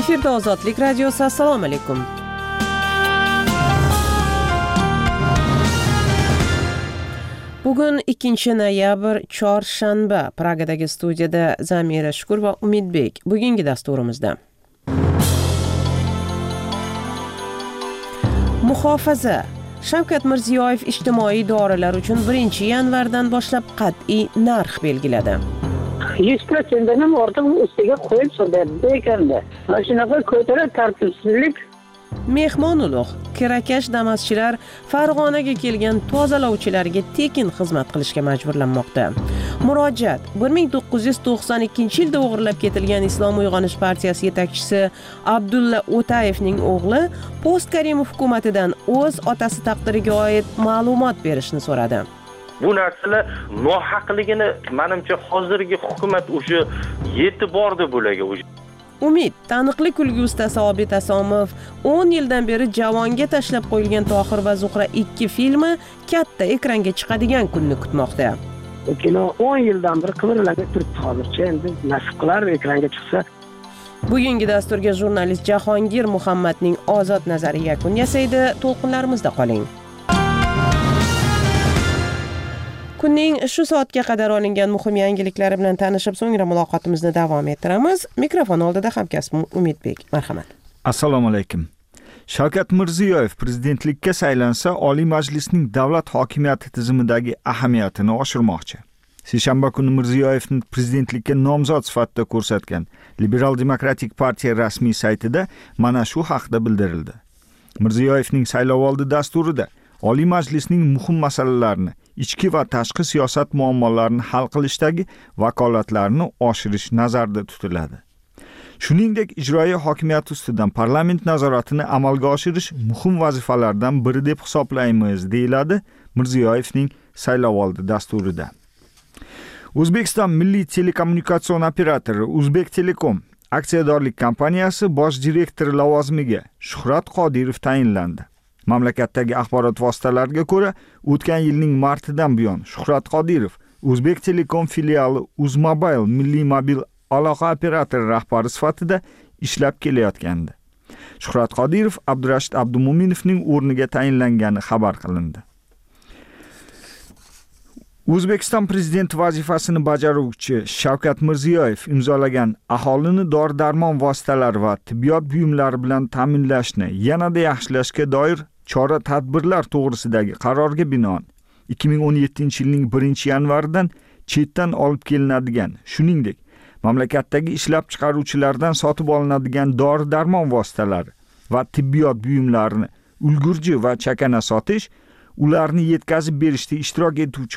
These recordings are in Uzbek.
Efirda Ozodlik radiosi. Assalomu alaykum. Bugun 2 noyabr chorshanba. Pragadagi studiyada Zamira Shukur va Umidbek. Bugungi dasturimizda muhofaza. Shavkat Mirziyoyev ijtimoiy dorilar uchun 1-yanvardan boshlab qat'iy narx belgiladi. 100% ham ortiq ustiga qo'yib so'rayapti ekanda. Mana shunaqa ko'tarib tartibsizlik. Mehmon ulug' kirakash damaschilar Farg'onaga kelgan tozalovchilarga tekin xizmat qilishga majburlanmoqda. Murojaat 1992-yilda o'g'irlab ketilgan Islom uyg'onish partiyasi yetakchisi Abdulla O'tayevning o'g'li Post Karimov hukumatidan o'z otasi taqdiriga oid ma'lumot berishni so'radi. Bu narsalar nohaqligini menimcha hozirgi hukumat o'sha yetib bordi bularga. Umid taniqli kulgi ustasi Obid Asomov 10 yildan beri javonga tashlab qo'yilgan Tohir va Zuhra 2 filmi katta ekranga chiqadigan kunni kutmoqda. Kino 10 yildan beri qimirlanib turibdi hozircha, endi nasib qilar ekranga chiqsa. Bugungi dasturga jurnalist Jahongir Muhammadning ozod nazari yakun yasaydi. To'lqinlarimizda qoling. Kunning shu soatga qadar olingan muhim yangiliklari bilan tanishib, so'ngra muloqotimizni davom ettiramiz. Mikrofon oldida hamkasbim Umidbek. Marhamat. Assalomu alaykum. Shavkat Mirziyoyev prezidentlikka saylansa, Oliy Majlisning davlat hokimiyati tizimidagi ahamiyatini oshirmoqchi. Seshanba kuni Mirziyoyevni prezidentlikka nomzod sifatida ko'rsatgan Liberal Demokratik partiya rasmiy saytida mana shu haqda bildirildi. Mirziyoyevning saylovoldi dasturida Oliy Majlisning muhim masalalarini, ichki va tashqi siyosat muammolarini hal qilishdagi vakolatlarini oshirish nazarda tutiladi. Shuningdek, ijroiya hokimiyati ustidan parlament nazoratini amalga oshirish muhim vazifalardan biri deb hisoblaymiz, deyiladi Mirziyoyevning saylovoldi dasturida. O'zbekiston Milliy telekommunikatsion operatori Uzbek Telekom aksiyadorlik kompaniyasi bosh direktori lavozimiga Shuhrat Qodirov tayinlandi. Mamlakatdagi axborot vositalariga ko'ra, o'tgan yilning martidan buyon Shuhrat Qodirov Uzbek Telekom filiali Uzmobile milliy mobil aloqa operatori rahbari sifatida ishlab kelayotgandi. Shuhrat Qodirov Abdurashid Abdumo'minovning o'rniga tayinlangani xabar qilindi. O'zbekiston prezidenti vazifasini bajaruvchi Shavkat Mirziyoyev imzolagan aholini dori-darmon vositalari va tibbiyot buyumlari bilan ta'minlashni yanada yaxshilashga doir chora-tadbirlar to'g'risidagi qarorga binoan 2017-yilning 1-yanvaridan chetdan olib kelinadigan, shuningdek, mamlakatdagi ishlab chiqaruvchilardan sotib olinadigan dori-darmon vositalari va tibbiyot buyumlarini ulgurji va chakana sotish, ularni yetkazib berishda ishtirok etuvchi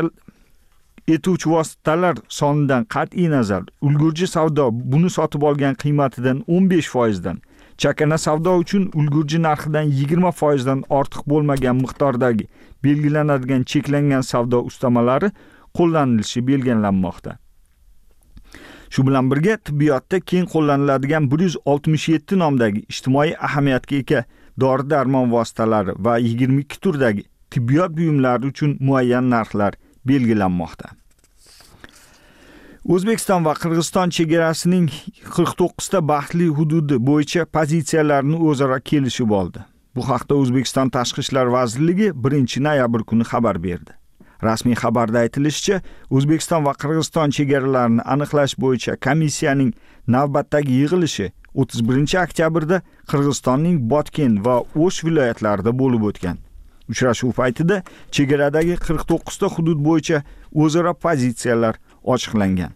vositalar sonidan qat'iy nazar, ulgurji savdo buni sotib olgan qiymatidan 15% dan, chakana savdo uchun ulgurji narxidan 20% dan ortiq bo'lmagan miqdordagi belgilanadigan cheklangan savdo ustamalari qo'llanilishi belgilanmoqda. Shu bilan birga tibbiyotda keng qo'llaniladigan 167 nomdagi ijtimoiy ahamiyatga ega dori-darmon vositalari va 22 turdagi tibbiyot buyumlari uchun muayyan narxlar belgilanmoqda. O'zbekiston va Qirg'iziston chegarasining 49 ta baxtli hududi bo'yicha pozitsiyalarini o'zaro kelishib oldi. Bu haqda O'zbekiston Tashqi ishlar vazirligi 1-noyabr kuni xabar berdi. Rasmiy xabarda aytilishicha, O'zbekiston va Qirg'iziston chegaralarini aniqlash bo'yicha komissiyaning navbatdagi yig'ilishi 31-oktyabrda Qirg'izistonning Botken va O'sh viloyatlarida bo'lib o'tgan. Uchrashuv paytida chegaradagi 49 ta hudud bo'yicha o'zaro pozitsiyalar ochiqlangan.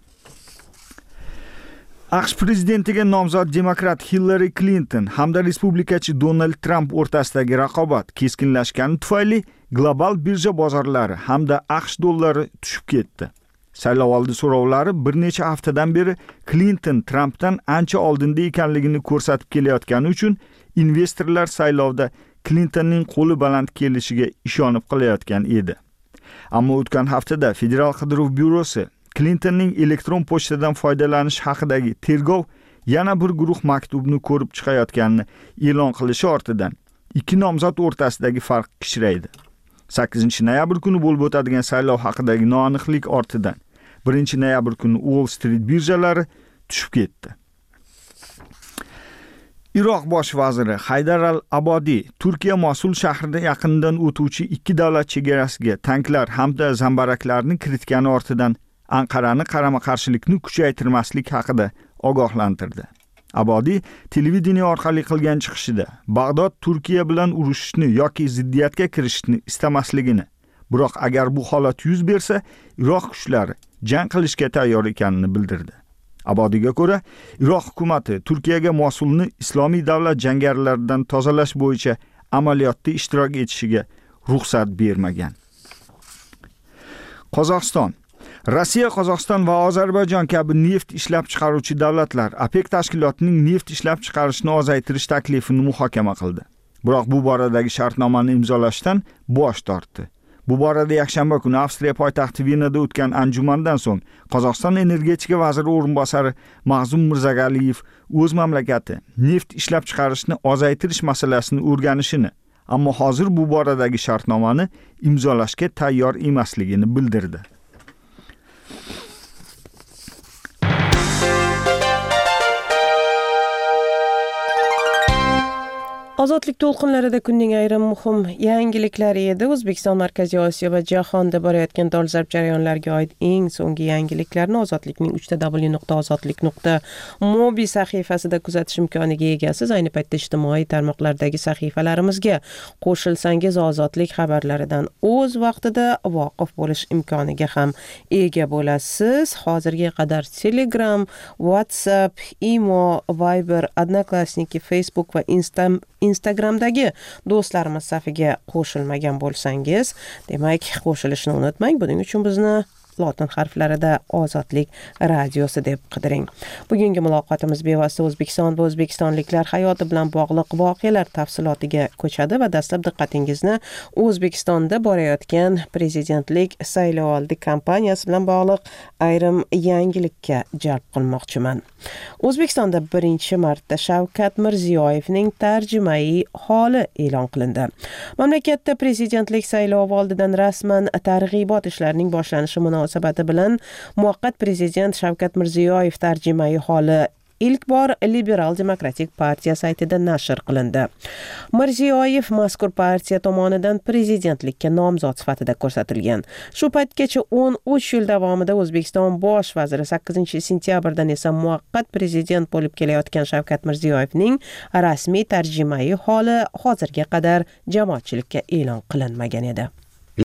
AQSh prezidentiga nomzod demokrat Hillary Clinton hamda respublikachi Donald Trump o'rtasidagi raqobat keskinlashgani tufayli global birja bozorlari hamda AQSh dollari tushib ketdi. Saylovoldi so'rovlari bir necha haftadan beri Clinton Trumpdan ancha oldinda ekanligini ko'rsatib kelayotgani uchun investorlar saylovda Clintonning qo'li baland kelishiga ishonib qilayotgan edi. Ammo o'tgan haftada Federal qidiruv byurosi Clintonning elektron pochtadan foydalanish haqidagi tergov yana bir guruh maktubni ko'rib chiqayotganini e'lon qilishi ortidan ikki nomzod o'rtasidagi farq kichraydi. 8-noyabr kuni bo'lib o'tadigan saylov haqidagi noaniqlik ortidan 1-noyabr kuni Wall Street birjalari tushib ketdi. Iroq bosh vaziri Haydar al-Abodiy Turkiya Mosul shahrida yaqinidan o'tuvchi ikki davlat chegarasiga tanklar hamda zambaraklarni kiritgani ortidan Anqarani qarama-qarshilikni kuchaytirmaslik haqida ogohlantirdi. Abodiy televideniye orqali qilgan chiqishida Bag'dod Turkiya bilan urushishni yoki ziddiyatga kirishishni istamasligini, biroq agar bu holat yuz bersa, Iroq kuchlari jang qilishga tayyor ekanini bildirdi. Abodiyga ko'ra, Iroq hukumati Turkiyaga Mosulni islomiy davlat jangarilaridan tozalash bo'yicha amaliyotda ishtirok etishiga ruxsat bermagan. Qozog'iston Rossiya, Qozog'iston va Ozarbayjon kabi neft ishlab chiqaruvchi davlatlar OPEC tashkilotining neft ishlab chiqarishni ozaytirish taklifini muhokama qildi. Biroq bu boradagi shartnomani imzolashdan bosh tortdi. Bu borada yakshanba kuni Avstriya poytaxti Venada o'tgan anjumandan so'ng Qozog'iston energetika vaziri o'rinbosari Mag'zum Mirzagaliyev o'z mamlakati neft ishlab chiqarishni ozaytirish masalasini o'rganishini, ammo hozir bu boradagi shartnomani imzolashga tayyor emasligini bildirdi. Ozodlik to'lqinlarida kunning ayrim muhim yangiliklari edi. O'zbekiston, Markaziy Osiyo va jahonda borayotgan dolzarb jarayonlarga oid eng so'nggi yangiliklarni Ozodlikning 3w.ozodlik.mobi sahifasida kuzatish imkoniga egasiz. Ayni paytda ijtimoiy tarmoqlardagi sahifalarimizga qo'shilsangiz Ozodlik xabarlaridan o'z vaqtida voqif bo'lish imkoniga ham ega bo'lasiz. Hozirga qadar Telegram, WhatsApp, Imo, Viber, Odnoklassniki, Facebook va Instagramdagi do'stlarimiz safiga qo'shilmagan bo'lsangiz, demak, qo'shilishni unutmang. Buning uchun bizni lotin harflarida Ozodlik radiosi deb qidiring. Bugungi muloqotimiz bevosita O'zbekiston va o'zbekistonliklar hayoti bilan bog'liq voqealar tafsilotiga ko'chadi va dastlab diqqatingizni O'zbekistonda borayotgan prezidentlik saylovoldi kampaniyasi bilan bog'liq ayrim yangilikka jalb qilmoqchiman. O'zbekistonda 1-marta Shavkat Mirziyoyevning tarjimai holi e'lon qilindi. Mamlakatda prezidentlik saylovoldidan rasman targ'ibot ishlarining boshlanishi munosabati bilan muvaqqat prezident Shavkat Mirziyoyev tarjimai holi ilk bor Liberal Demokratik partiya saytida nashr qilindi. Mirziyoyev mazkur partiya tomonidan prezidentlikka nomzod sifatida ko'rsatilgan. Shu paytgacha 13 yil davomida O'zbekiston bosh vaziri, 8-sentyabrdan esa muvaqqat prezident bo'lib kelayotgan Shavkat Mirziyoyevning rasmiy tarjimai holi hozirga qadar jamoatchilikka e'lon qilinmagan edi.